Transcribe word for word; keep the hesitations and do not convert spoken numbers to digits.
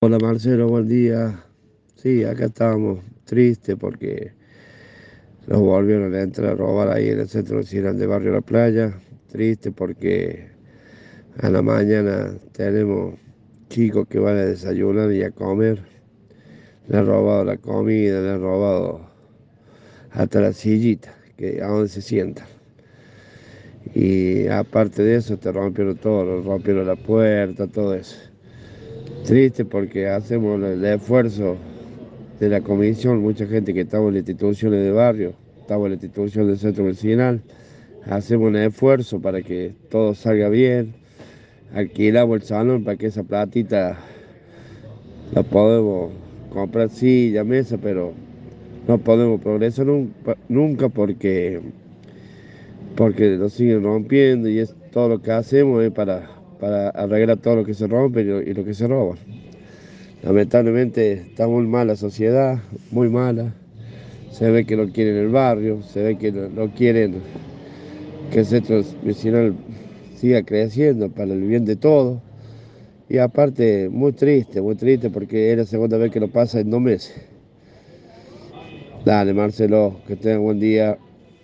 Hola Marcelo, buen día. Sí, acá estamos tristes porque nos volvieron a entrar a robar ahí en el centro vecinal de Barrio La Playa. Triste porque a la mañana tenemos chicos que van a desayunar y a comer. Le han robado la comida, le han robado hasta la sillita, que a donde se sientan. Y aparte de eso, te rompieron todo, rompieron la puerta, todo eso. Triste porque hacemos el esfuerzo de la comisión, mucha gente que estamos en las instituciones de barrio, estamos en la institución del centro vecinal, hacemos un esfuerzo para que todo salga bien, alquilamos el salón para que esa platita la podemos comprar silla, mesa, pero no podemos progresar nunca, nunca porque, porque nos siguen rompiendo y es todo lo que hacemos es para, para arreglar todo lo que se rompe y lo, y lo que se roba. Lamentablemente está muy mala la sociedad, muy mala. Se ve que no quieren el barrio, se ve que no, no quieren que el centro vecinal siga creciendo para el bien de todos. Y aparte, muy triste, muy triste porque es la segunda vez que lo pasa en dos meses. Dale, Marcelo, que tenga buen día.